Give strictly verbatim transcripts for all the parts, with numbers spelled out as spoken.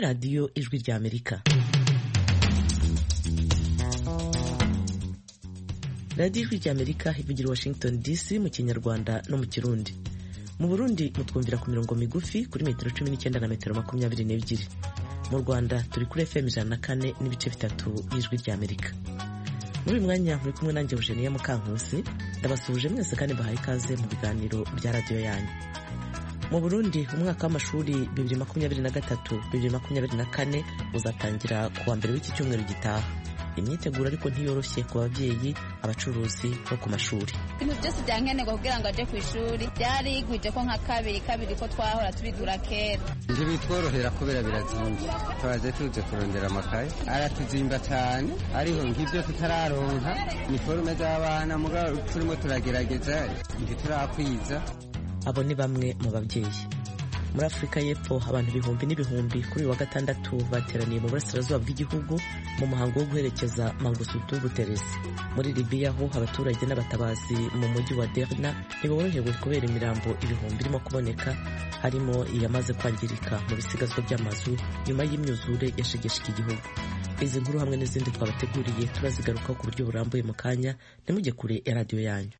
radiyo ijwi rya Amerika. radiyo ijwi rya Amerika ivugira Washington D C mu Kinyarwanda no mu Kirundi. Mu Burundi mutwumvira ku mirongo migufi kuri metero cumi n'icyenda na metero makumyabiri n'ebyiri. Mu Rwanda turi kuri F M ijana na kane n'ibice bitatu y'ijwi rya Amerika. Muri uyu mwanya muri kumwe nanjye Eugenia Mukankusi, ndabasuhuje mwese kandi bahaye ikaze mu biganiro bya radiyo yanyu. Mu Burundi umwaka w'amashuri bibiri makumyabiri na gatatu bibiri makumyabiri na kane uzatangira ku wa mbere w'iki cyumweru gitaha. Imyiteguro ariko ntiyoroshye ku babyeyi, abacuruzi no ku mashuri. Ibintu byose byankenerwa kugira ngo aje ku ishuri byari igwije ko nka kabiri kabiri ko twahora tubigura kera. Nje bitworohera kubera birazimba. Twaje tuje kurondera amakaye aratuzimba cyane, ariho nk'ibyo tutararonka uniforme z'abana mugabo turimo turagerageza ntiturakwiza. Abo ni bamwe mu babyeyi. Muri Afurika y'Epfo abantu ibihumbi n'ibihumbi kuri wa gatandatu bateraniye mu burasirazuba bw'igihugu mu muhango wo guherekeza Mangosuthu Buthelezi. Muri Libya ho abaturage n'abatabazi mu mujyi wa Derna ntiborohewe kubera imirambo ibihumbi irimo kuboneka, harimo iyamaze kwangirika mu bisigazwa by'amazu nyuma y'imyuzure yashegeshe iki gihugu. Izi nkuru hamwe n'izindi twabateguriye turazigarukaho ku buryo burambuye mu kanya, ntimujye kure ya radiyo yanyu.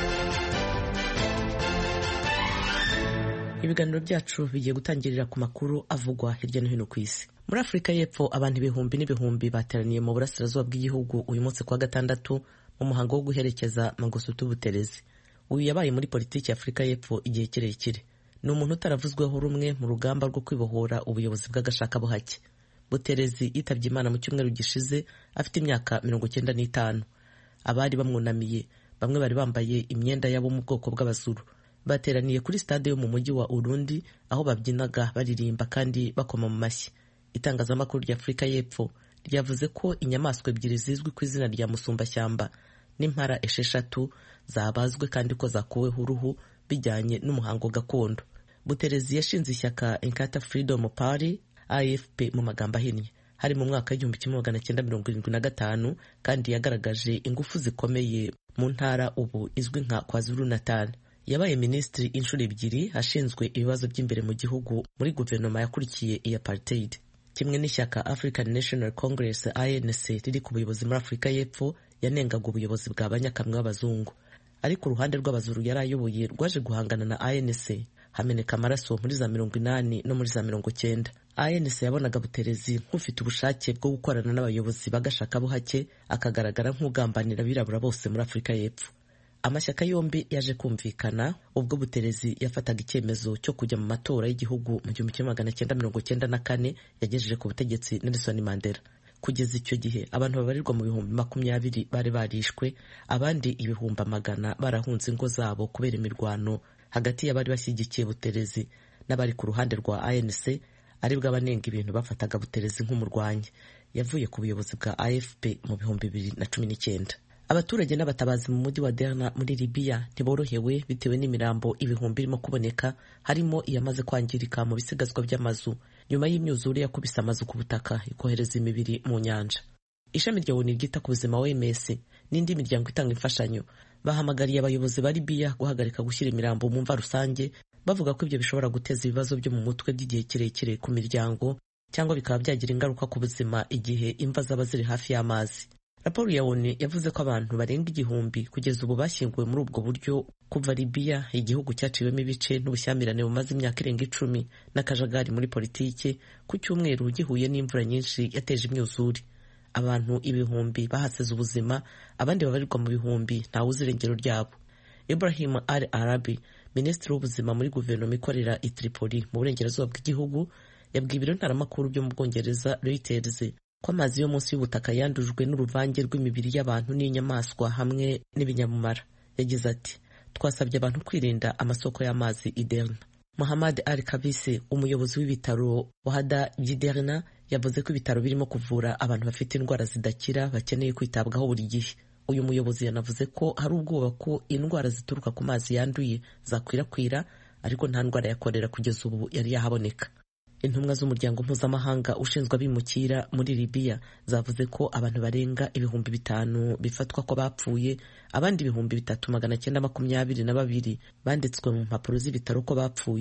Ibiganiro byacu bigiye gutangirira ku makuru avugwa hirya no hino ku isi. Muri Afurika y'Epfo abantu ibihumbi n'ibihumbi bateraniye mu burasirazuba bw'igihugu uyu munsi kwa gatandatu mu muhango wo guherekeza Mangosuthu Buthelezi. Uyu yabaye muri politiki ya Afurika y'Epfo igihe kirekire. Ni umuntu utaravuzweho rumwe mu rugamba rwo kwibohora ubuyobozi bw'agashakabuhake. Buthelezi yitabye Imana mu cyumweru gishize afite imyaka mirongo icyenda n'itanu. Abari bamwunamiye bamwe bari bambaye imyenda yabo mu bwoko bw'abazuru. Bateraniye kuri stade yo mu mujyi wa Urundi aho babyinaga baririmba kandi bakoma mu mashyi. Itangazamakuru rya Afurika y'Epfo ryavuze ko inyamaswa ebyiri zizwi ku izina rya musumbashyamba n'impara esheshatu zabazwe kandi ko zakuweho uruhu bijyanye n'umuhango gakondo. Buthelezi yashinze ishyaka Inkatha Freedom Party I F P mu magambo ahinnye hari mu mwaka w'igihumbi kimwe magana cyenda mirongo irindwi na gatanu kandi yagaragaje ingufu zikomeye mu ntara ubu izwi nka KwaZulu Natal. Yabaye minisitiri inshuro ebyiri ashinzwe ibibazo by'imbere mu gihugu muri guverinoma yakurikiye iya apartheid. Kimwe n'ishyaka African National Congress A N C riri ku buyobozi muri Afurika y'Epfo yanengaga ubuyobozi bwa banyakamwe b'abazungu. Ariko uruhande rw'abazuru yari ayoboye rwaje guhangana na A N C, hameneka amaraso muri za mirongo inani no muri za mirongo cyenda. A N C yabonaga Buthelezi nk'ufite ubushake bwo gukorana n'abayobozi b'agashakabuhake, akagaragara nk'ugambanira abirabura bose muri Afurika y'Epfo. Amashyaka yombi yaje kumvikana ubwo Buthelezi yafataga icyemezo cyo kujya mu matora y'igihugu mu gihumbi kimwe magana cyenda mirongo cyenda na kane yagejeje ku butegetsi Nelson Mandela. Kugeza icyo gihe abantu babarirwa mu bihumbi makumyabiri bari barishwe, abandi ibihumbi amagana barahunze ingo zabo kubera imirwano hagati y'abari bashyigikiye Buthelezi n'abari ku ruhande rwa A N C, aribwo abanenga ibintu bafataga Buthelezi nk'umurwanyi. Yavuye ku buyobozi bwa A F P mu bihumbi bibiri na cumi n'icyenda. Abaturage n'abatabazi mu mujyi wa Derna muri Libya ntiborohewe bitewe n'imirambo ibihumbi irimo kuboneka, harimo iyamaze kwangirika mu bisigazwa by'amazu nyuma y'imyuzure yakubise amazu ku butaka ikohereza imibiri mu nyanja. Ishami rya O N U ryita ku buzima O M S n'indi miryango itanga imfashanyo bahamagariye abayobozi ba Libya guhagarika gushyira imirambo mu mva rusange, bavuga ko ibyo bishobora guteza ibibazo byo mu mutwe by'igihe kirekire ku miryango cyangwa bikaba byagira ingaruka ku buzima igihe imva zaba ziri hafi y'amazi. Raporo ya O N U yavuze ko abantu barenga igihumbi kugeza ubu bashyinguwe muri ubwo buryo kuva Libya, igihugu cyaciwemo ibice n'ubushyamirane bumaze imyaka irenga icumi n'akajagari muri politiki, ku cyumweru gihuye n'imvura nyinshi yateje imyuzure. Abantu ibihumbi bahasize ubuzima, abandi babarirwa mu bihumbi ntawuzi irengero ryabo. Ibrahim Al Arabi, minisitiri w'ubuzima muri guverinoma ikorera i Tripoli mu burengerazuba bw'igihugu, yabwiye ibiro ntaramakuru byo mu Bwongereza Reuters ko amazi yo munsi y'ubutaka yandujwe n'uruvange rw'imibiri y'abantu n'inyamaswa hamwe n'ibinyamumara. Yagize ati, twasabye abantu kwirinda amasoko y'amazi i Derna. Muhammad Al Kabisi, umuyobozi w'ibitaro Wahda by'i Derna, yavuze ko ibitaro birimo kuvura abantu bafite indwara zidakira bakeneye kwitabwaho buri gihe. Uyu muyobozi yanavuze ko hari ubwoba ko indwara zituruka ku mazi yanduye zakwirakwira, ariko nta ndwara ya kolera kugeza ubu yari yahaboneka. Intumwa z'umuryango mpuzamahanga ushinzwe abimukira muri Libya zavuze ko abantu barenga ibihumbi bitanu bifatwa ko bapfuye, abandi ibihumbi bitatu magana cyenda makumyabiri na babiri banditswe mu mpapuro z'ibitaro ko bapfuye,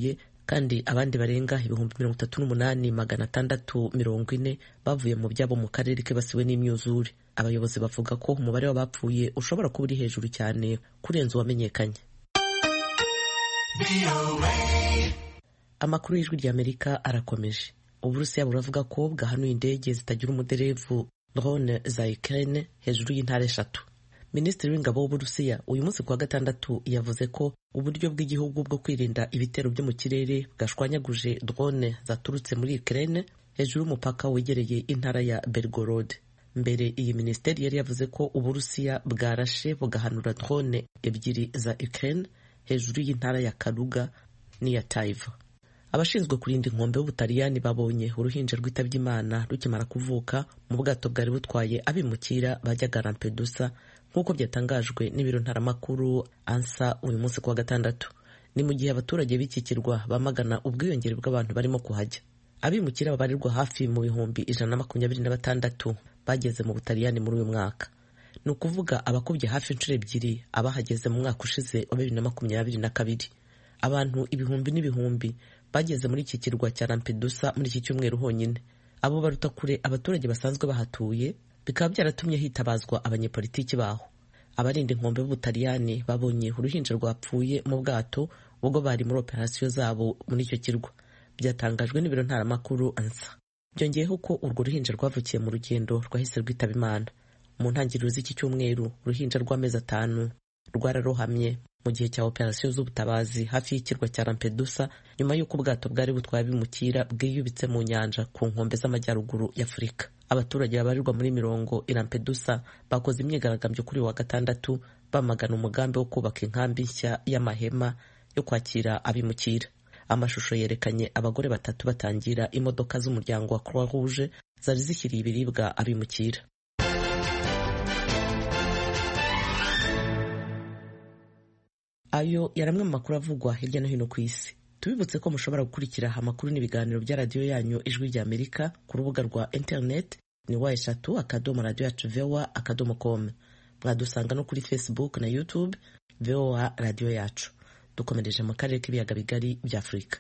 kandi abandi barenga ibihumbi mirongo itatu n'umunani magana atandatu mirongo ine bavuye mu byabo mu karere kibasiwe n'imyuzure. Abayobozi bavuga ko umubare w'abapfuye ushobora kuba uri hejuru cyane kurenza uwamenyekanye. Amakuru y'Ijwi ry'Amerika arakomeje. Uburusiya buravuga ko bwahanuye indege zitagira umuderevu drone za Ukraine hejuru y'intara eshatu. Minisitiri w'ingabo w'Uburusiya uyu munsi kuwa gatandatu yavuze ko uburyo bw'igihugu bwo kwirinda ibitero byo mu kirere bwashwanyaguje drone zaturutse muri Ukraine hejuru y'umupaka wegereye intara ya Belgorod. Mbere iyi minisiteri yari yavuze ko Uburusiya bwarashe bugahanura drone ebyiri za Ukraine hejuru y'intara ya Kaluga n'iya Taiva. Abashinzwe kurinda inkombe y'Ubutaliyani babonye uruhinja rwitabye Imana rukimara kuvuka mu bwato bwari butwaye abimukira bajyaga Lampedusa nk'uko byatangajwe n'ibiro ntaramakuru ANSA uyu munsi kuwa gatandatu. Ni mu gihe abaturage b'ikikirwa bamagana ubwiyongere bw'abantu barimo kuhajya. Abimukira babarirwa hafi mu bihumbi ijana na makumyabiri na batandatu bageze mu Butaliyani muri uyu mwaka. Ni ukuvuga abakubye hafi inshuro ebyiri abahageze mu mwaka ushize wa bibiri na makumyabiri na kabiri. Abantu ibihumbi n'ibihumbi bageze muri iki kirwa cya Lampedusa muri iki cyumweru honyine. Abo baruta kure abaturage basanzwe bahatuye, bikaba byaratumye hitabazwa abanyepolitiki baho. Abarinda inkombe b'Ubutaliyani babonye uruhinja rwapfuye mu bwato ubwo bari muri operasiyo zabo muri icyo kirwa. Byatangajwe n'ibiro ntaramakuru ANSA. Byongeyeho ko urwo ruhinja rwavukiye mu rugendo rwahise rwitaba Imana. Mu ntangiriro z'iki cyumweru uruhinja rw'amezi atanu rwararohamye mu gihe cya operasiyo z'ubutabazi hafi y'ikirwa cya Lampedusa nyuma y'uko ubwato bwari butwaye abimukira bwiyubitse mu nyanja ku nkombe z'amajyaruguru y'Afurika. Abaturage babarirwa muri mirongo i Lampedusa bakoze imyigaragambyo kuri wa gatandatu bamagana umugambi wo kubaka inkambi nshya y'amahema yo kwakira abimukira. Amashusho yerekanye abagore batatu batangira imodoka z'umuryango wa Croix Rouge zari zishyiriye ibiribwa abimukira. Ayo yaramwe mu makuru avugwa hirya no hino ku isi. Tubibutse ko mushobora gukurikira amakuru n'ibiganiro bya radiyo yanyu Ijwi ry'Amerika ku rubuga rwa internet ni wa eshatu akadomo radio yacu voa akadomo com. Mwadusanga no kuri Facebook na YouTube voa radio yacu. Dukomereje mu karere k'ibiyaga bigari bya Afurika.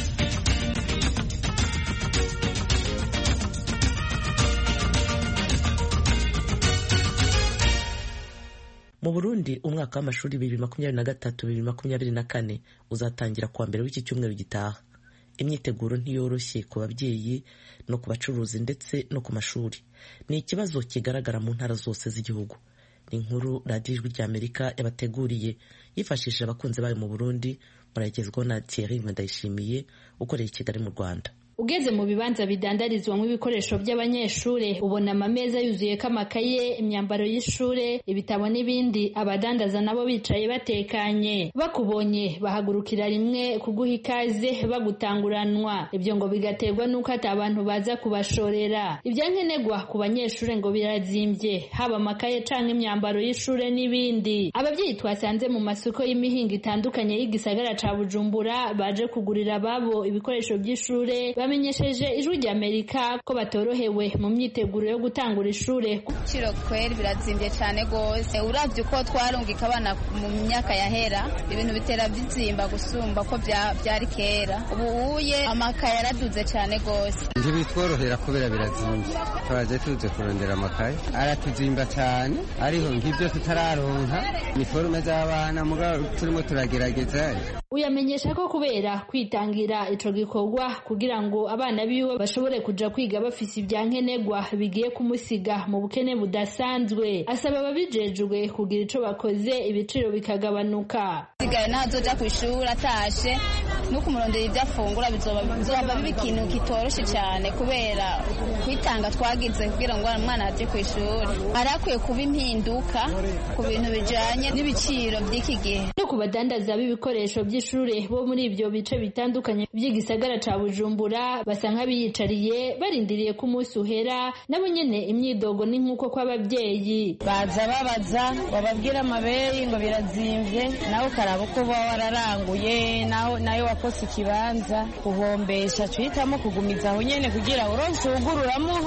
Mu Burundi umwaka w'amashuri bibiri makumyabiri na gatatu bibiri makumyabiri na kane uzatangira kuwa mbere w'iki cyumweru gitaha. Imyiteguro ntiyoroshye ku babyeyi no ku bacuruzi ndetse no ku mashuri. Ni ikibazo kigaragara mu ntara zose z'igihugu. Ni inkuru radiyo Ijwi ry'Amerika yabateguriye yifashishije abakunzi bayo mu Burundi. Muragezwaho na Thierry Ndayishimiye ukorera i Kigali mu Rwanda. Ugeze mu bibanza bidandarizwamo ibikoresho by'abanyeshure ubona amameza yuzuye kamakaye, imyambaro y'ishure, ibitabo n'ibindi. Abadandaza nabo bicaye batekanye, bakubonye bahagurukira rimwe kuguha ikaze bagutanguranwa. Ibyo ngo bigaterwa nuko ati abantu baza kubashorera. Ibyankenerwa ku banyeshure ngo birazimbye, haba amakaye canke imyambaro y'ishure n'ibindi. Abavyeyi twasanze mu masoko y'imihingo itandukanye y'igisagara ca Bujumbura baje kugurira babo ibikoresho by'ishure bamenyesheje Ijwi ry'Amerika ko batorohewe mu myiteguro yo gutangura ishure. Ciro kweri birazimbye cyane gose. Uravye uko twarungika abana mu myaka yahera, ibintu bitera bizimba gusumba ko byari kera. Ubu uye amakaye araduze cyane gose. Nje bitworohera kubera birazimbye. Twaje tuze kurondera amakaye aratuzimba cyane, ariho ngibyo tutararonka ni forume z'abana mugabo turimo turagerageza. Uyamenyesha ko kubera kwitangira ico gikorwa kugira ngo abana biwe bashobore kuja kwiga bafise ibyankenerwa bigiye kumusiga mu bukene budasanzwe. Asaba ababijejwe kugira ico bakoze ibiciro bikagabanuka. Sigaye nazoja ku ishuri atashe no kumurondera ibyo afungura bizoba bizoba bikintu kitoroshe cyane kubera kwitanga twagize kugira ngo umwana aje ku ishuri. Arakwiye kuba impinduka ku bintu bijanye n'ibiciro by'iki gihe. No kubadandaza b'ibikoresho by'ishure bo muri ibyo bice bitandukanye by'igisagara ca Bujumbura basa nk'abiyicariye barindiriye ku munsi uhera. Nabo nyene imyidogo ni nk'uko kw'ababyeyi baza babaza bababwira amabeyi ngo birazimvye, nawe karaba uko baba wararanguye naho nayo wakose ikibanza kuhombesha tuhitamo kugumiza aho nyene kugira uronse ugururamuho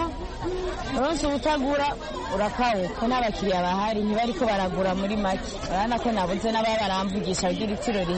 uronse utagura urakawuka. N'abakiriya bahari ntibariko baragura muri make, urabona ko nabuze n'ababaramvugisha kugira itiro rihe.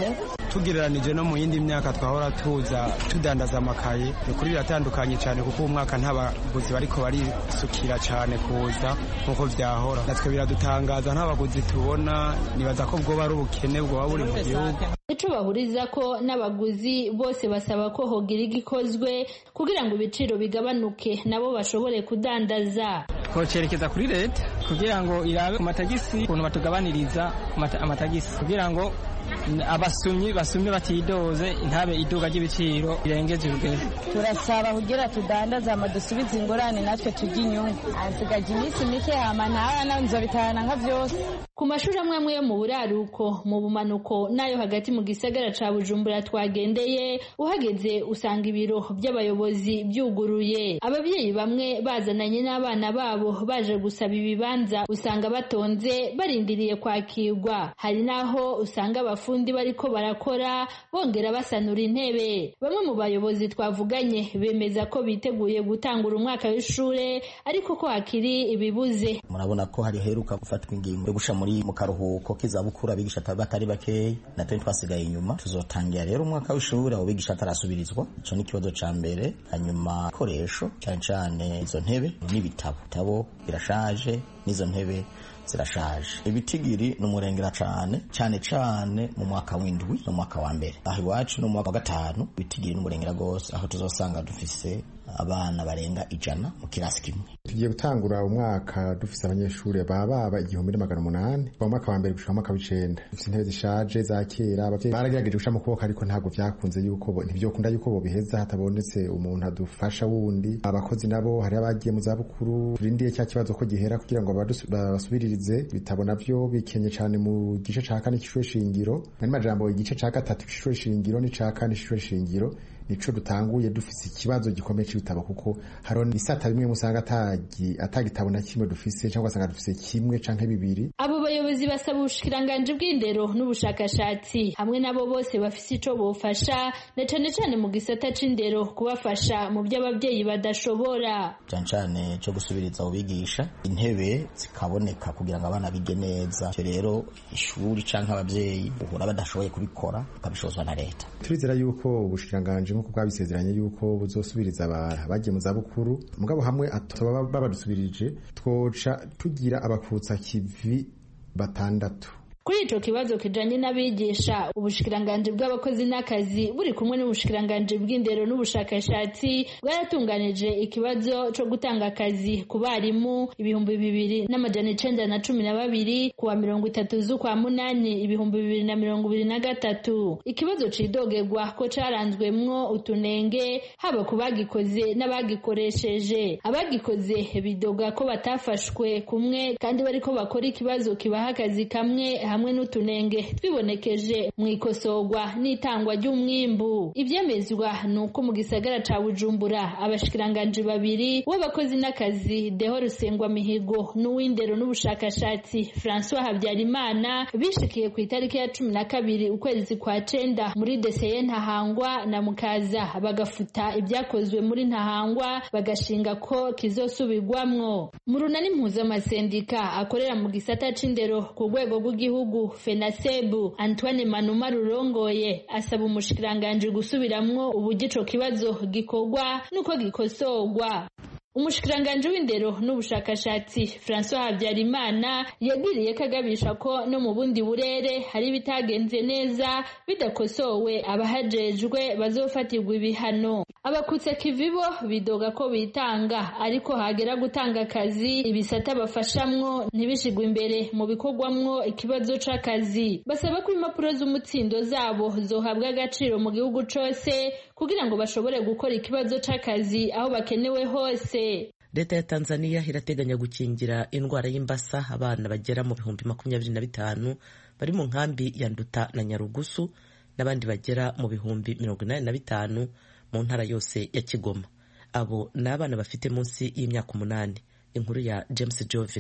tugereranije no mu yindi myaka twahora tuza tudandaza amakaye ukuri biratandukanye cyane kuko uyu mwaka nta baguzi bariko barisukira cyane kuza nk'uko vyahora natwe biradutangaza nta baguzi tubona nibaza ko bwoba ari ubukene bwoba buri mu gihugu. Ico bahuriza ko n'abaguzi bose basaba ko hogira igikozwe kugira ngo ibiciro bigabanuke nabo bashobore kudandaza. Twocerekeza kuri leta kugira ngo irabe ku matagisi ukuntu batugabaniriza amatagisi kugira ngo abasumyi basumye batidoze ntabe iduka ry'ibiciro birengeje urugero. Turasaba kugira tudandaza amadusubiza ingorane natwe tujya inyungu asigaje iminsi mike hama ntara nzobitahana nka vyose. Ku mashuri amwe amwe yo mu buraruko mu bumanuko nayo hagati mu gisagara ca Bujumbura twagendeye uhageze usanga ibiro by'abayobozi byuguruye. Ababyeyi bamwe bazananye n'abana babo baje gusaba ibibanza usanga batonze barindiriye kwakirwa. Hari naho usanga abafundi bariko barakora bongera basanura intebe. Bamwe mu bayobozi twavuganye bemeza ko biteguye gutangura umwaka w'ishure ariko ko hakiri ibibuze. Murabona ko hari heruka gufatwa ingingo yo gusha muri mu karuhuko kizabukura abigisha batari bakeyi natwe twasigaye inyuma. Tuzotangira rero umwaka w'ishure abo bigisha atarasubirizwa. Ico ni kibazo ca mbere. Hanyuma koresho cyane cyane izo ntebe n'ibitabo bitabo birashaje n'izo ntebe zirashaje. Ibitigiri n'umurengera cyane cyane cyane mu mwaka w'indwi no mwaka wa mbere. Aho iwacu no mu mwaka wa gatanu ibitigiri n'umurengera gose aho tuzosanga dufise abana barenga ijana mu kirasi kimwe. Tugiye gutangura umwaka dufise abanyeshuri baba baba igihumbi n'amagana umunani mu mwaka wa mbere gushika mu mwaka w'icenda. Dufise intebe zishaje za kera abavyeyi baragerageje gusha mu kuboko ariko ntabwo vyakunze yuko ntivyokunda yuko bo biheza hatabonetse umuntu adufasha wundi. Abakozi nabo hari abagiye mu zabukuru turindiye cya kibazo ko gihera kugira ngo basubiririze. Bitabo navyo bikenye cyane mu gice ca kane c'ishure shingiro. Nari majambo igice ca gatatu c'ishure shingiro ni ca kane c'ishure shingiro nico dutanguye dufise ikibazo gikomeye c'ibitabo kuko haro nisata bimwe musanga atagi atagitabo na kimwe dufise cyangwa sanga dufise kimwe canke bibiri. Abo bayobozi basaba ubushikiranganje bw'indero n'ubushakashatsi hamwe nabo bose bafise ico bofasha na cane cane mu gisata c'indero kubafasha mu by'abavyeyi badashobora cyane cyane cyo gusubiriza ubigisha intebe zikaboneka kugira ngo abana bige neza. Cyo rero ishuri canke abavyeyi uhora badashoboye kubikora kabishozwa na leta. Turizera yuko ubushikiranganje nkuko bwabisezeranye yuko buzosubiriza abagiye mu zabukuru mugabo hamwe atoba babadusubirije twoca tugira abakutsa kivi batandatu. Kuri ico kibazo kijanye n'abigisha ubushikiranganje bw'abakozi n'akazi buri kumwe n'ubushikiranganje bw'indero n'ubushakashatsi bwaratunganije ikibazo co gutanga akazi ku barimu ibihumbi bibiri n'amajana icenda na cumi na babiri kuwa mirongo itatu z'ukwa munani ibihumbi bibiri na mirongo ibiri na gatatu. Ikibazo cidogerwa ko caranzwemwo utunenge haba ku bagikoze n'abagikoresheje. Abagikoze bidoga ko batafashwe kumwe kandi bariko bakora ikibazo kibaha akazi kamwe hamwe n'utunenge twibonekeje mu ikosorwa n'itangwa ry'umwimbu. Ivyemezwa nuko mu gisagara ca Bujumbura abashikiranganje babiri w'abakozi n'akazi Deho Rusengwa Mihigo n'uw'indero n'ubushakashatsi François Habyarimana bishikiye ku itariki ya cumi na kabiri ukwezi kwa cenda muri deseye Ntahangwa na Mukaza bagafuta ibyakozwe muri Ntahangwa bagashinga ko kizosubirwamwo. Mu runani mpuzamasendica akorera mu gisata c'indero ku rwego rw'igihugu Fenasebu Antoine Manuma Rurongoye asaba umushikiranganje gusubiramwo uburyo ico kibazo gikorwa nuko gikosorwa. Umushikiranganje w'indero n'ubushakashatsi François Habyarimana yagiriye kagabisha ko no mu bundi burere hari bitagenze neza bidakosowe abahajejwe bazofatirwa ibihano. Abakutse kivibo bidoga ko bitanga ariko hagera gutanga akazi ibisata bafashamwo ntibishigwe imbere mu bikorwamwo ikibazo c'akazi. Basaba ko impapuro z'umutsindo zabo zohabwa agaciro mu gihugu cose kugira ngo bashobore gukora ikibazo c'akazi aho bakenewe hose. Leta ya Tanzania irateganya gukingira indwara y'imbasa abana bagera mu bihumbi makumyabiri na bitanu bari mu nkambi ya Nduta na Nyarugusu n'abandi bagera mu bihumbi mirongo inani na bitanu mu ntara yose ya Kigoma. Abo ni abana bafite munsi y'imyaka umunani. Inkuru ya James Jovin.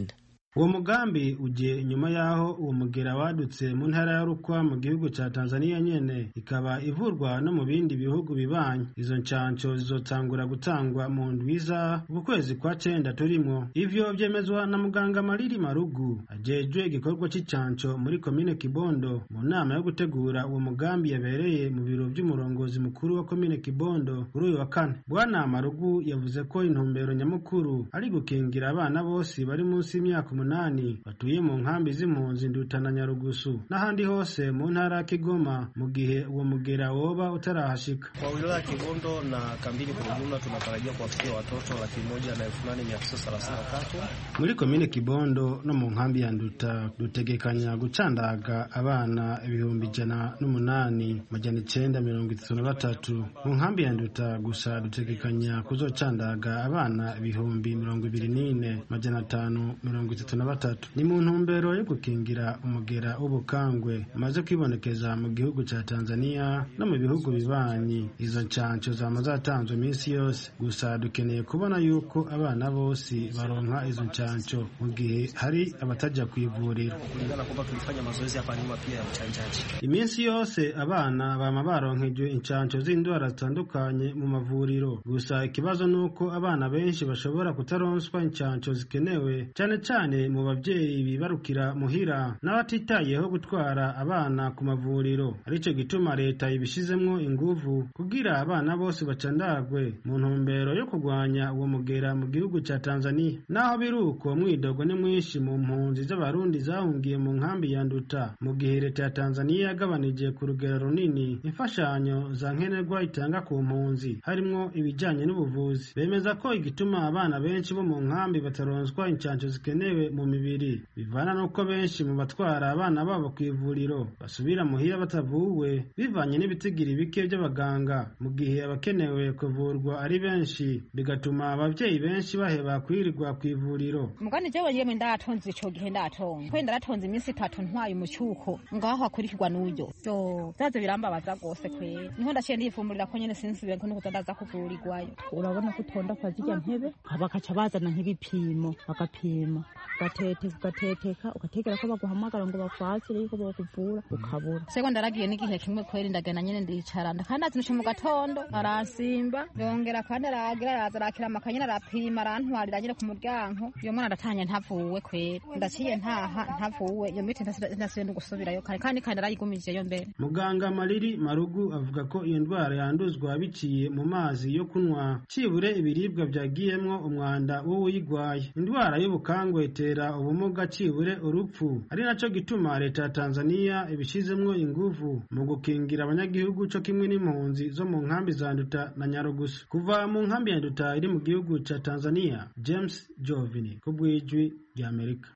uwo mugambi ugiye nyuma yaho uwo mugera wadutse mu ntara ya Rukwa mu gihugu ca Tanzania nyene ikaba ivurwa no mu bindi bihugu bibanye. Izo ncanco zizotangura gutangwa mu ndwiza uku kwezi kwa cenda turimwo. Ivyo vyemezwa na muganga Mariri Marugu ajejwe igikorwa c'icanco muri komine Kibondo mu nama yo gutegura uwo mugambi yabereye mu biro vy'umurongozi mukuru wa komine Kibondo kuri uyu wa kane. Bwana Marugu yavuze ko intumbero nyamukuru ari gukingira abana bose bari munsi y'imyaka umunani batuye mu nkambi z'impunzi Nduta na Nyarugusu n'ahandi hose mu ntara ya Kigoma mu gihe uwo mugera woba utarahashika. Kwa wilaya ya Kibondo na kambini kwa ujumla tunatarajia kuwafikia watoto laki moja na elfu nane mia tisa thelathini na tatu. Muri komine Kibondo no mu nkambi ya Nduta dutegekanya gucandaga abana ibihumbi ijana n'umunani majana icenda mirongo itatu na batatu. Mu nkambi ya Nduta gusa dutegekanya kuzocandaga abana ibihumbi mirongo ibiri n'ine majana atanu mirongo itatu na batatu. Ni mu ntumbero yo gukingira umugera w'ubukangwe umaze kwibonekeza mu gihugu ca Tanzania no mu bihugu bibanyi. Izo ncanco zama zatanzwe iminsi yose, gusa dukeneye kubona yuko abana bose baronka izo ncanco mu gihe hari abataja kwivurira. Kulingana kwamba tulifanya mazoezi hapa nyuma pia ya uchanjaji. Iminsi yose abana bama baronkejwe incanco z'indwara zitandukanye mu mavuriro, gusa ikibazo nuko abana benshi bashobora kutaronswa incanco zikenewe, cyane cyane mu bavyeyi bibarukira muhira n'abatitayeho gutwara abana ku mavuriro. Arico gituma leta ibishizemwo inguvu kugira abana bose bacandagwe mu ntumbero yo kurwanya uwo mugera mu gihugu ca Tanzania. Naho biruko mwidogo ni mwinshi mu mpunzi z'abarundi zahungiye mu nkambi ya Nduta mu gihe leta ya Tanzania yagabanije ku rugero runini imfashanyo za nkenerwa itanga ku mpunzi harimwo ibijanye n'ubuvuzi. Bemeza ko igituma abana benshi bo mu nkambi bataronswa incanco zikenewe mu mibiri bivana nuko benshi mu batwara abana babo ku ivuriro basubira muhira batavuwe bivanye n'ibitigiri bike by'abaganga, mu gihe abakenewe kuvurwa ari benshi bigatuma abavyeyi benshi baheba kwirirwa ku ivuriro. Mugani jewe yemwe ndatonze ico gihe ndatonze kwenda ndatonze iminsi itatu ntwaye umucyuko ngaho akurikirwa n'uyo so zaze birambabaza gose kwe niho ndaciye ndifumurira ko nyene sinsibe ko nuko ndaza kuvurirwayo. Urabona ko utonda kwa zijya ntebe bakaca bazana nk'ibipimo bagapima gatete ugateteka ugategera ko baguhamagara ngo bakwakire yuko bakuvura ukabura. Seko ndaragiye n'igihe kimwe kweri ndagena nyene ndicara kandi azinushe mu gatondo aransimba yongera kandi aragira araza arakira amakanya arapima arantwarira nyine ku muryango iyo mwana aratanya ntavuwe kweri ndaciye ntaha ntavuwe iyo miti ntasubiye no gusubirayo kandi kandi kandi arayigumije yo mbere. Muganga Mariri Marugu avuga ko iyo ndwara yanduzwa biciye mu mazi yo kunwa cibure ibiribwa byagiyemwo umwanda wo uyigwaye. Indwara y'ubukangwe itera ubumuga cibure urupfu, ari naco gituma leta ya Tanzania ibishizemwo inguvu mu gukingira abanyagihugu co kimwe n'impunzi zo mu nkambi za Nduta na Nyarugusu. Kuva mu nkambi ya Nduta iri mu gihugu ca Tanzania, James Jovini ku bw'ijwi rya Amerika.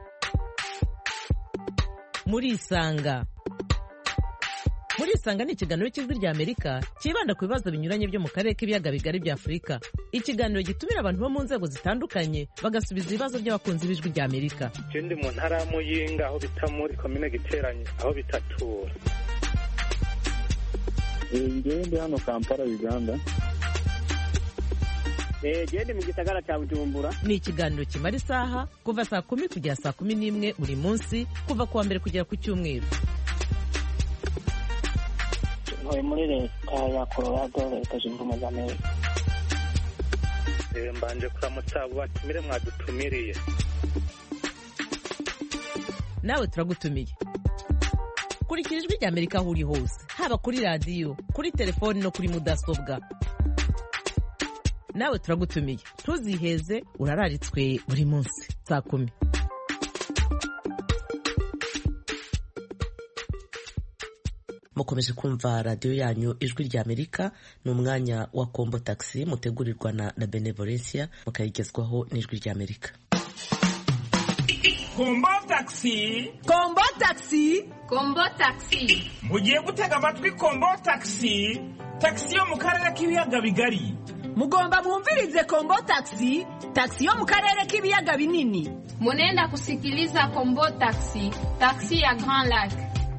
Muri Isanga Muri Isanga ni ikiganiro cy'ijwi rya Amerika kibanda ku bibazo binyuranye byo mu karere k'ibiyaga bigari bya Afurika. Ikiganiro gitumira abantu bo mu nzego zitandukanye bagasubiza ibibazo by'abakunzi b'ijwi rya Amerika. Ndi mu ntara ya Muyinga aho bita muri komine Giteranye aho bitatura. Ngende hano Kampala Uganda. Eh gende mu gisagara cya Bujumbura. Ni ikiganiro kimara isaha kuva saa kumi kugera saa kumi n'imwe buri munsi kuva kuwa mbere kugera ku cyumweru. Ntuye muri leta ya Colorado leta zunze ubumwe za Amerika. Eh mbanje kuramutsa abo batumire mwadutumiriye. Nawe turagutumiye. Kurikira ijwi rya Amerika aho uri hose, haba kuri radio, kuri telefone no kuri mudasobwa. Nawe turagutumiye. Tuziheze urararitswe buri munsi saa kumi. Mukomeje kumva radio yanyu ijwi rya Amerika, ni umwanya wa Kombo Taxi mutegurirwa na, na Benevolencia mukayigezwaho n'ijwi rya Amerika. Kombo Taxi, Kombo Taxi, Kombo Taxi. Mugiye gutega amatwi Kombo Taxi, taxi yo mu karere k'ibiyaga bigari. Mugomba mwumvirize Kombo Taxi, taxi yo mu karere k'ibiyaga binini. Munenda kusikiliza Kombo Taxi, taxi ya Grand Lac.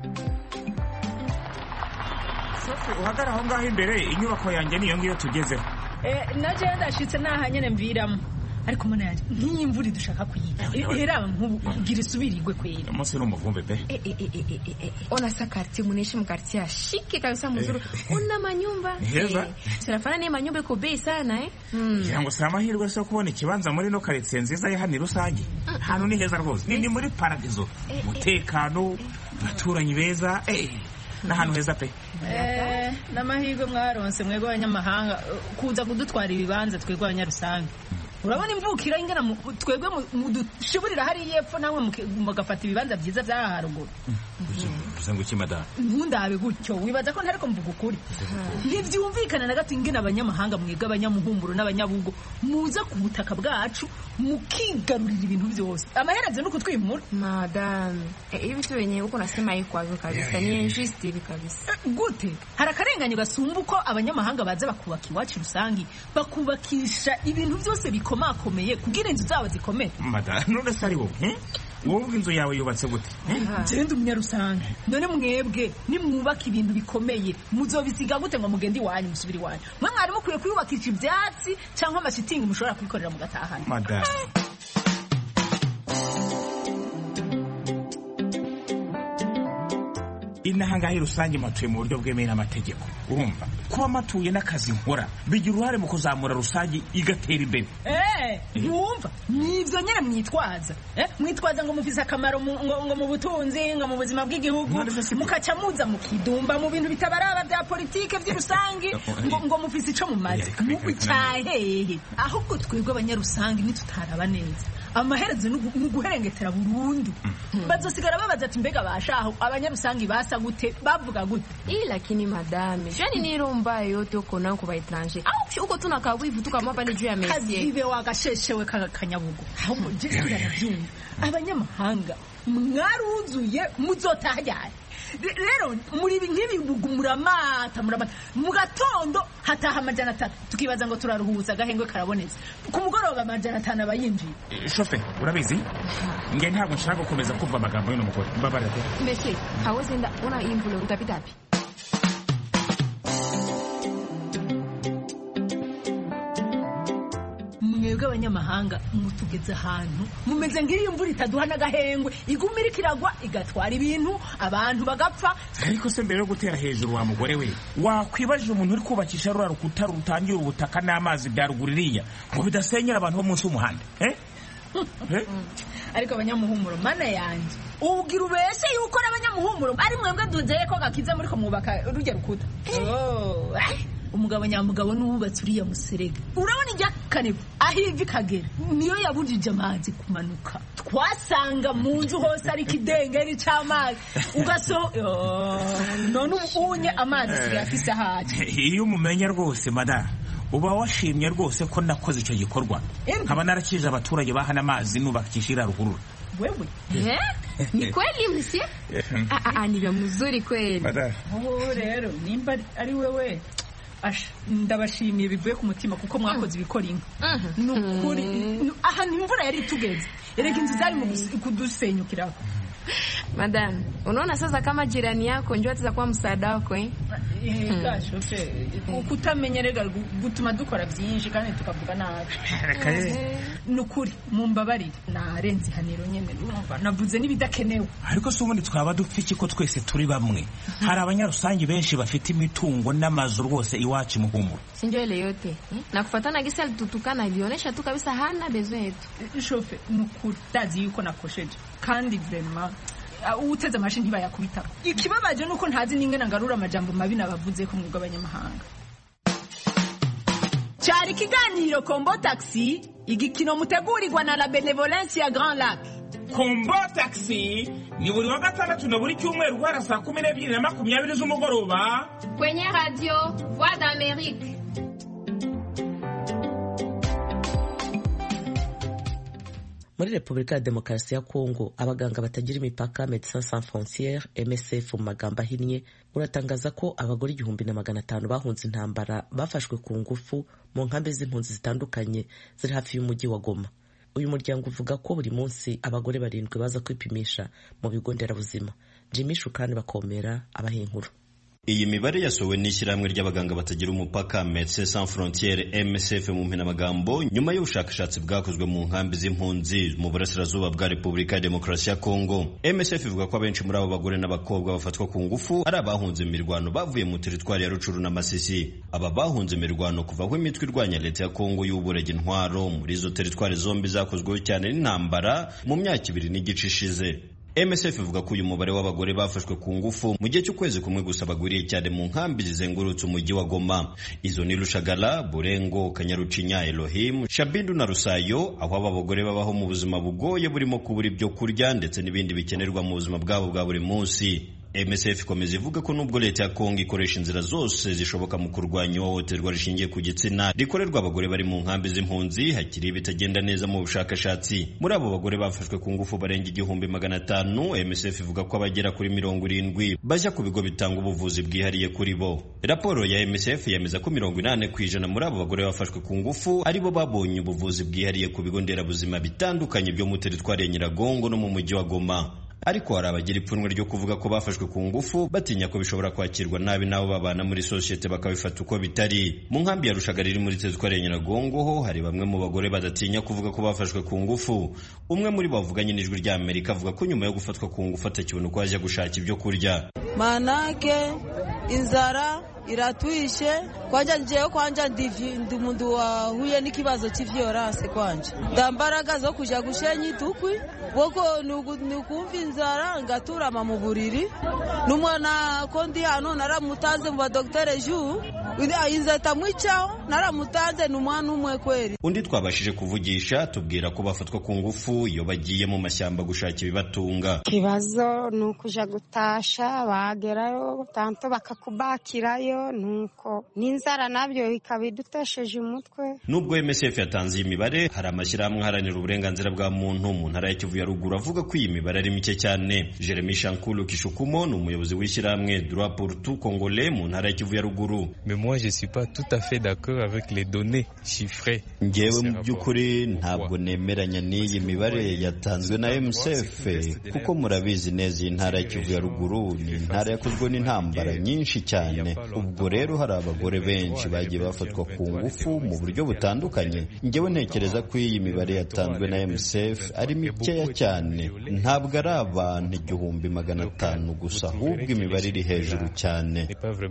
Sofi uhagara aho ngaho imbere inyubako yanjye niyo ngiyo tugezeho. Eh naje ndashitse naha nyene mviramo. ariko mana yanje nk'imvura dushaka kuyita era nk'ubu gira isubirirwe kwera umunsi n'umuvumbe pe ona sa quartier munaishi mkartie shike kabisa mzuri una manyumba heza sinafana ni manyumba ko bei sana eh yango sama hirwe so kubona ikibanza muri no quartier nziza ya hano rusange hano ni heza rwose ni muri paradiso mutekano baturanyi beza eh n'ahantu heza pe eh n'amahirwe mwaronse mwego abanyamahanga kuza kudutwara ibibanza twego abanyarusange urabona imvukira ingana twegwe mudushiburira hari yepfo nawe mugafata ibibanza byiza bya haruguru uzengo kimada nkundabe gutyo wibaza ko ntariko mvuga ukuri ntivyumvikana na gato ingena abanyamahanga mwiga abanyamuhumburo n'abanyabugo muza ku butaka bwacu mukigarurira ibintu byose amaherezo no kutwimura madame hivi tu wenyewe uko nasema hii kwazo kabisa ni injustice hivi kabisa gute harakarenganye gasumba uko abanyamahanga baza bakubaka iwacu rusangi bakubakisha ibintu byose bikomakomeye kugira inzu zabo zikomeye madame none sari wo wowe inzu yawe yubatse gute genda umunyarusange none mwebwe nimwubaka ibintu bikomeye muzobisiga gute ngo mugende iwanyu musubire iwanyu mwe mwari mukwiye kuyubakisha ibyatsi cyangwa amashitingi mushobora kwikorera mu gatahana madame inahanga rusange matuye mu buryo bwemewe n'amategeko urumva kuba matuye n'akazi nkora bigira uruhare mu kuzamura rusange igatera imbere eh yumva nivyo nyene mwitwaza eh mwitwaza ngo mufise akamaro ngo mu butunzi ngo mu buzima bw'igihugu mukaca muza mukidumba mu bintu bitabaraba bya politike by'urusange ngo ngo mufise ico mumaze mubicahehe ahubwo twebwe abanyarusange nitutaraba neza amaherezo n'uguherengetera burundu bazosigara babaza ati mbega bashaho abanyarusange basa gute bavuga gute ila lakini madame jani ni romba yote uko nako ba étranger au uko tunaka wivu tukama pale juu ya mesi kazibe wagasheshewe kanyabugo ahubwo je turabyumva abanyamahanga mwaruzuye muzotajyana rero muri nk'ibi muramata muramata mu gatondo hataha amajana atatu tukibaza ngo turaruhuza gahengwe karabonetse ku mugoroba amajana atanu abayinjiye shofe urabizi nge ntabwo nshaka gukomeza kumva amagambo y'uno mugore mbabarira pe monsieur hawezi nda una imvulo utapita api mwebwe abanyamahanga mutugeze ahantu mumeze ngiriyo imvura itaduha n'agahengwe igumira ikiragwa igatwara ibintu abantu bagapfa ariko se mbere yo gutera hejuru wa mugore we wakwibajije umuntu uri kubakisha rura rukuta rutangira ubutaka n'amazi bya ruguririya ngo bidasenyera abantu bo munsi y'umuhanda eh ariko abanyamuhumuro mana yanje ubwira ubese yuko n'abanyamuhumuro ari mwebwe duzeye ko gakiza muri ko mwubaka rujya rukuta oh umugabo nyamugabo n'ububatsi uriya muserega urabona ijya kanebo aho ivi kagera niyo yabujije amazi kumanuka twasanga mu nzu hose ari kidengeri cy'amazi ugaso none ubunye amazi sigaye afise haje iyo umumenya rwose madame uba washimye rwose ko nakoze icyo gikorwa nkaba narakije abaturage bahana amazi nubakishira ruhurura wewe eh ni kweli msie ah ah ni mzuri kweli madame oh rero nimba ari wewe asha ndabashimiye bivuye ku mutima kuko mwakoze ibikora inka nukuri aha imvura yari tugeze erega inzu zari mu kudusenyukira madame unaona sasa kama jirani yako njoo atakuwa msaada wako eh eh gasho fe kutamenyerega gutuma dukora byinshi kandi tukavuga nabi nukuri mumbabarire narenze haniro nyene urumva navuze nibidakenewe ariko so ubundi twaba dupfiki ko twese turi bamwe hari abanyarusange benshi bafite imitungo n'amazu rwose iwacu muhumuro sinjo ile yote eh? na kufatana gisa alitutukana ilionesha tu kabisa hana besoin yetu shofe nukuri tazi yuko nakosheje kandi vraiment uteze amashi ntibayakubita ikibabaje nuko ntazi n'ingena ngarura amajambo mabi nabavuze ko mwuga abanyamahanga cyari kiganiro Kombo Taxi igikino mutegurirwa na la Benevolence ya Grand Lac. Kombo Taxi ni buri wa gatandatu na buri cyumweru guhera saa kumi n'ebyiri na makumyabiri z'umugoroba kwenye radio Voix d'Amérique. Muri Repubulika ya Demokarasi ya Kongo abaganga batagira imipaka Médecins Sans Frontières M S F mu magambo ahinnye uratangaza ko abagore igihumbi na magana atanu bahunze intambara bafashwe ku ngufu mu nkambi z'impunzi zitandukanye ziri hafi y'umujyi wa Goma. Uyu muryango uvuga ko buri munsi abagore barindwi baza kwipimisha mu bigo nderabuzima. Jimmy Shukani bakomera abaha inkuru. Iyi mibare yasowe n'ishyirahamwe ry'abaganga batagira umupaka Médecins Sans Frontières M S F mu mpinamagambo nyuma y'ubushakashatsi bwakozwe mu nkambi z'impunzi mu burasirazuba bwa Repubulika ya Demokarasi ya Kongo. M S F ivuga ko abenshi muri abo bagore n'abakobwa bafatwa ku ngufu ari abahunze imirwano bavuye mu teritwari ya Rucuru na Masisi. Aba bahunze imirwano kuva aho imitwe irwanya leta ya Kongo y'uburege intwaro muri izo teritwari zombi zakozweho cyane n'intambara mu myaka ibiri n'igice ishize. M S F ivuga ko uyu mubare w'abagore bafashwe ku ngufu mu gihe cy'ukwezi kumwe gusa baguriye cyane mu nkambi zizengurutse umujyi wa Goma. Izo ni Rushagala, Burengo, Kanyarucinya, Elohim, Shabindu na Rusayo, aho aba bagore babaho mu buzima bugoye burimo kubura ibyo kurya ndetse n'ibindi bikenerwa mu buzima bwabo bwa buri munsi. M S F ikomeza ivuga ko nubwo leta ya Kongo ikoresha inzira zose zishoboka mu kurwanya ihohoterwa rishingiye ku gitsina rikorerwa abagore bari mu nkambi z'impunzi, hakiri bitagenda neza mu bushakashatsi. Muri abo bagore bafashwe ku ngufu barenga igihumbi magana atanu, M S F ivuga ko abagera kuri mirongo irindwi bajya ku bigo bitanga ubuvuzi bwihariye kuri bo. Raporo ya M S F yemeza ko mirongo inani ku ijana muri abo bagore bafashwe ku ngufu aribo babonye ubuvuzi bwihariye ku bigo nderabuzima bitandukanye byo mu teritwari ya Nyiragongo no mu mujyi wa Goma. Ariko hari abagira ipfunwe ryo kuvuga ko bafashwe ku ngufu batinya ko bishobora kwakirwa nabi nabo babana muri societe bakabifata uko bitari. Mu nkambi ya Rushagara iri muri teritwari ya Nyiragongo ho hari bamwe mu bagore badatinya kuvuga ko bafashwe ku ngufu. Umwe muri bavuganye n'ijwi rya Amerika avuga ko nyuma yo gufatwa ku ngufu atakibona uko ajya gushaka ibyo kurya. Manake inzara iratwishe kwanja njewe kwanja ndi umuntu wahuye n'ikibazo cy'ivyorance kwanje ndambaraga zo kuja gushenya itukwi boko nukumva inzara ngaturama mu buriri n'umwana ko ndi hano naramutanze mu badoktere ju inzata mwicaho naramutanze n'umwana umwe kweri. Undi twabashije kuvugisha tubwira ko bafatwa ku ngufu iyo bagiye mu mashyamba gushaka ibibatunga. Kibazo nukuja gutasha bagerayo tanto bakakubakirayo nuko n'inzara nabyo ikabidutesheje umutwe. Nubwo M S F yatanze iyi mibare, hari amashyirahamwe aharanira uburenganzira bwa muntu mu ntara ya Kivu ya Ruguru avuga ko iyi mibare ari mike cyane. Jeremy Shankulu Kishukumo ni umuyobozi w'ishyirahamwe Droit pour tout Congolais mu ntara ya Kivu ya Ruguru. Mais moi je suis pas tout à fait d'accord avec les données chiffrées. Ngewe mu by'ukuri ntabwo nemeranya n'iyi mibare yatanzwe na M S F kuko murabizi neza iyi ntara ya Kivu ya Ruguru ni intara yakozwe n'intambara nyinshi cyane. Ubwo rero hari abagore benshi bagiye bafatwa ku ngufu mu buryo butandukanye. Ngewe ntekereza ko iyi mibare yatanzwe na M S F ari mikeya cyane, ntabwo ari abantu igihumbi magana atanu gusa, ahubwo imibare iri hejuru cyane.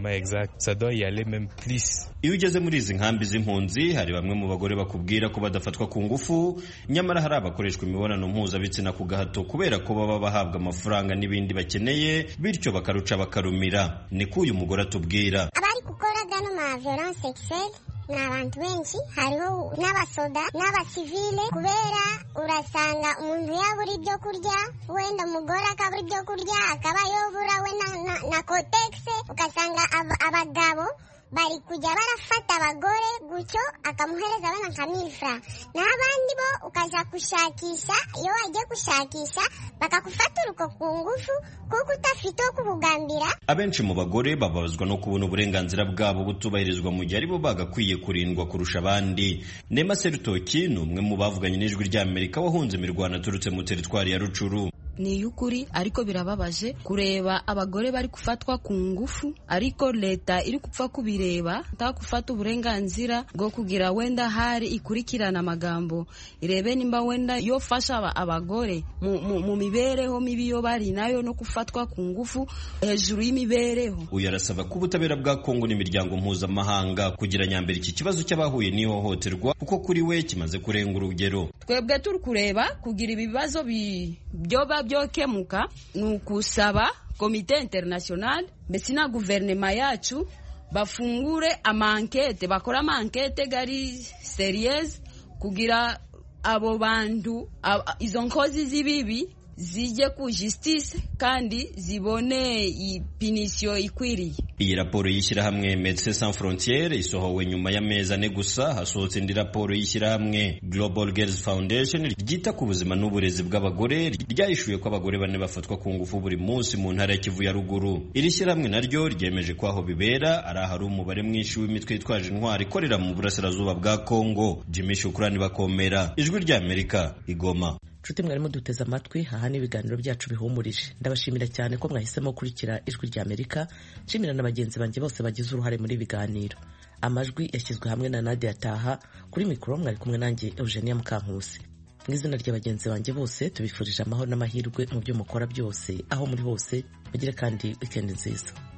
Iyo ugeze muri izi nkambi z'impunzi hari bamwe mu bagore bakubwira ko badafatwa ku ngufu, nyamara hari abakoreshwa imibonano mpuzabitsina ku gahato kubera ko baba bahabwa amafaranga n'ibindi bakeneye, bityo bakaruca bakarumira. Niko uyu mugore atubwira. Abari gukora gano ma violence sexuelle ni abantu benshi, hariho n'abasoda n'abasivile, kubera urasanga umuntu yabura ibyo kurya, wenda umugore akabura ibyo kurya akaba yobura we na, na, na kotegisi, ugasanga ab, abagabo bari kujya barafata abagore gutyo akamuhereza abana nka milfra, n'abandi bo ukaja kushakisha. Iyo wagiye gushakisha bakakufata uruko ku ngufu kuko utafite wo kubugambira. Abenshi mu bagore bababazwa no kubona uburenganzira bwabo butubahirizwa mu gihe aribo bagakwiye kurindwa kurusha abandi. Nema Serutoki ni umwe mu bavuganye n'ijwi rya Amerika wahunze imirwano aturutse mu teritwari ya Rucuru. Ni yukuri ariko birababaje kureba abagore bari kufatwa ku ngufu, ariko leta iri kupfa kubireba nta kufata uburenganzira bwo kugira wenda hari ikurikirana amagambo irebe nimba wenda yo fasha abagore mu, mu, mu mibereho mibi yo bari nayo no kufatwa ku ngufu hejuru y'imibereho. Uyu arasaba ko ubutabera bwa Kongo n'imiryango mpuzamahanga kugira nyambere iki kibazo cy'abahuye n'ihohoterwa kuko kuri we kimaze kurenga urugero. Twebwe turi kureba kugira ibibazo byoba byokemuka nukusaba komite international mbese na guverinoma yacu bafungure amankete, bakora amankete gari serious kugira abo bantu izo nkozi zibibi zijye ku justice kandi zibone ipinisyo ikwiriye. Iyi raporo y'ishyirahamwe Médecins Sans Frontières isohowe nyuma y'amezi ane gusa hasohotse indi raporo y'ishyirahamwe Global Girls Foundation ryita ku buzima n'uburezi bw'abagore ryahishuye ko abagore bane bafatwa ku ngufu buri munsi mu ntara ya Kivu ya Ruguru. Iri shyirahamwe naryo ryemeje ko aho bibera ari ahari umubare mwinshi w'imitwe yitwaje intwari ikorera mu burasirazuba bwa Kongo. Jimmy Shukrani Bakomera, Ijwi rya Amerika, Igoma. nshuti mwarimo duteze amatwi aha ni ibiganiro byacu bihumurije. Ndabashimira cyane ko mwahisemo gukurikira ijwi rya Amerika. Nshimira na bagenzi banjye bose bagize uruhare muri ibiganiro. Amajwi yashyizwe hamwe na Nadia Taha, kuri mikoro mwari kumwe nanjye Eugenia Mukankusi. Mu izina rya bagenzi banjye bose tubifurije amahoro n'amahirwe mu byo mukora byose aho muri hose. Mugire kandi weekend nziza.